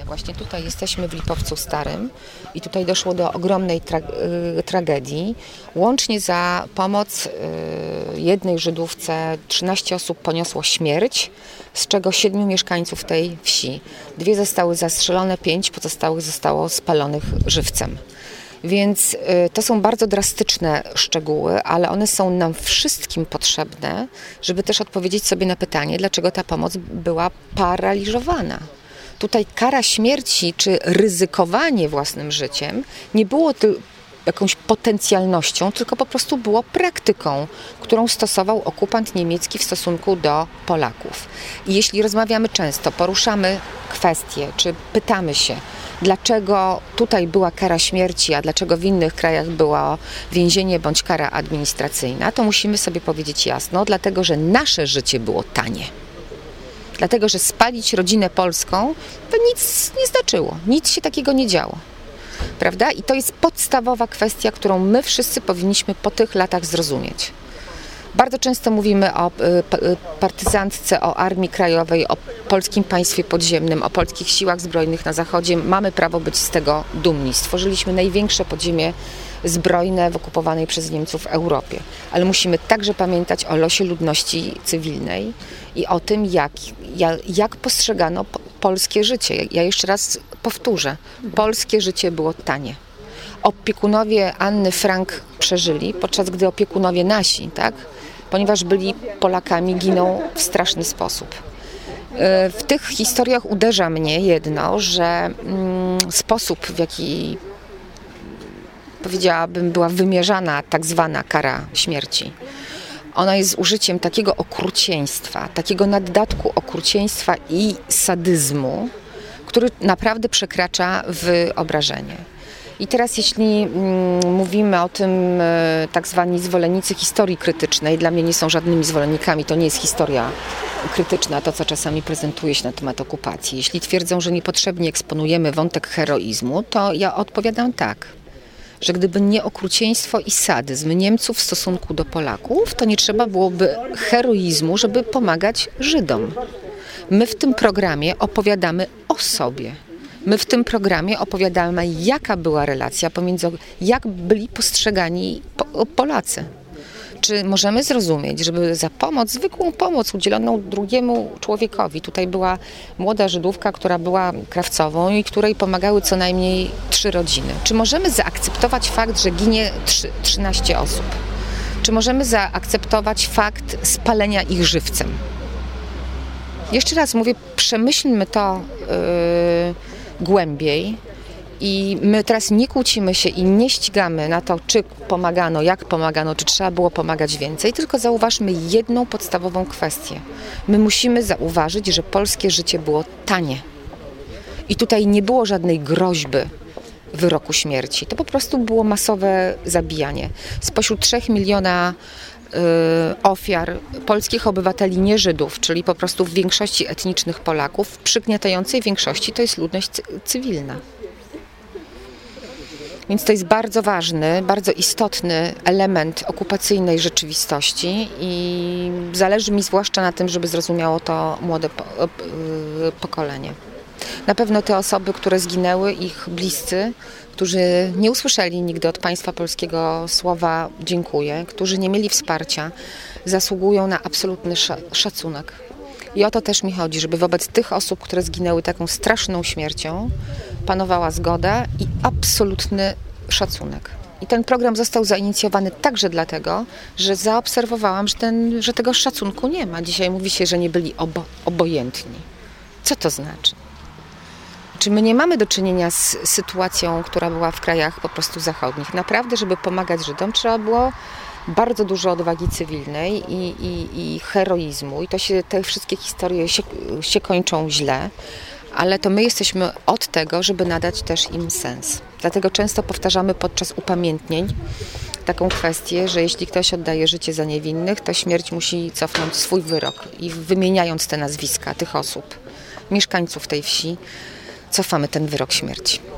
Właśnie tutaj jesteśmy w Lipowcu Starym i tutaj doszło do ogromnej tragedii. Łącznie za pomoc jednej Żydówce 13 osób poniosło śmierć, z czego 7 mieszkańców tej wsi. 2 zostały zastrzelone, 5 pozostałych zostało spalonych żywcem. Więc to są bardzo drastyczne szczegóły, ale one są nam wszystkim potrzebne, żeby też odpowiedzieć sobie na pytanie, dlaczego ta pomoc była paraliżowana. Tutaj kara śmierci czy ryzykowanie własnym życiem nie było jakąś potencjalnością, tylko po prostu było praktyką, którą stosował okupant niemiecki w stosunku do Polaków. I jeśli rozmawiamy często, poruszamy kwestie, czy pytamy się, dlaczego tutaj była kara śmierci, a dlaczego w innych krajach było więzienie bądź kara administracyjna, to musimy sobie powiedzieć jasno, dlatego że nasze życie było tanie. Dlatego, że spalić rodzinę polską to nic nie znaczyło, nic się takiego nie działo. Prawda? I to jest podstawowa kwestia, którą my wszyscy powinniśmy po tych latach zrozumieć. Bardzo często mówimy o partyzantce, o Armii Krajowej, o polskim państwie podziemnym, o polskich siłach zbrojnych na Zachodzie. Mamy prawo być z tego dumni. Stworzyliśmy największe podziemie zbrojne w okupowanej przez Niemców Europie. Ale musimy także pamiętać o losie ludności cywilnej i o tym, jak postrzegano polskie życie. Ja jeszcze raz powtórzę. Polskie życie było tanie. Opiekunowie Anny Frank przeżyli, podczas gdy opiekunowie nasi, tak, ponieważ byli Polakami, giną w straszny sposób. W tych historiach uderza mnie jedno, że sposób, w jaki, powiedziałabym, była wymierzana tak zwana kara śmierci, ona jest z użyciem takiego okrucieństwa, takiego naddatku okrucieństwa i sadyzmu, który naprawdę przekracza wyobrażenie. I teraz jeśli mówimy o tym tak zwani zwolennicy historii krytycznej, dla mnie nie są żadnymi zwolennikami, to nie jest historia krytyczna, to co czasami prezentuje się na temat okupacji. Jeśli twierdzą, że niepotrzebnie eksponujemy wątek heroizmu, to ja odpowiadam tak, że gdyby nie okrucieństwo i sadyzm Niemców w stosunku do Polaków, to nie trzeba byłoby heroizmu, żeby pomagać Żydom. My w tym programie opowiadamy o sobie. My w tym programie opowiadamy, jaka była relacja pomiędzy, jak byli postrzegani Polacy. Czy możemy zrozumieć, żeby za pomoc, zwykłą pomoc udzieloną drugiemu człowiekowi, tutaj była młoda Żydówka, która była krawcową i której pomagały co najmniej 3 rodziny. Czy możemy zaakceptować fakt, że ginie 13 osób? Czy możemy zaakceptować fakt spalenia ich żywcem? Jeszcze raz mówię, przemyślmy to głębiej i my teraz nie kłócimy się i nie ścigamy na to, czy pomagano, jak pomagano, czy trzeba było pomagać więcej, tylko zauważmy jedną podstawową kwestię. My musimy zauważyć, że polskie życie było tanie. I tutaj nie było żadnej groźby wyroku śmierci. To po prostu było masowe zabijanie. Spośród 3 miliona ofiar polskich obywateli, nie Żydów, czyli po prostu w większości etnicznych Polaków, w przygniatającej większości to jest ludność cywilna. Więc to jest bardzo ważny, bardzo istotny element okupacyjnej rzeczywistości i zależy mi zwłaszcza na tym, żeby zrozumiało to młode pokolenie. Na pewno te osoby, które zginęły, ich bliscy, którzy nie usłyszeli nigdy od państwa polskiego słowa dziękuję, którzy nie mieli wsparcia, zasługują na absolutny szacunek. I o to też mi chodzi, żeby wobec tych osób, które zginęły taką straszną śmiercią, panowała zgoda i absolutny szacunek. I ten program został zainicjowany także dlatego, że zaobserwowałam, że tego szacunku nie ma. Dzisiaj mówi się, że nie byli obojętni. Co to znaczy? Czy my nie mamy do czynienia z sytuacją, która była w krajach po prostu zachodnich? Naprawdę, żeby pomagać Żydom, trzeba było bardzo dużo odwagi cywilnej i heroizmu. I te wszystkie historie się kończą źle, ale to my jesteśmy od tego, żeby nadać też im sens. Dlatego często powtarzamy podczas upamiętnień taką kwestię, że jeśli ktoś oddaje życie za niewinnych, to śmierć musi cofnąć swój wyrok. I wymieniając te nazwiska tych osób, mieszkańców tej wsi, cofamy ten wyrok śmierci.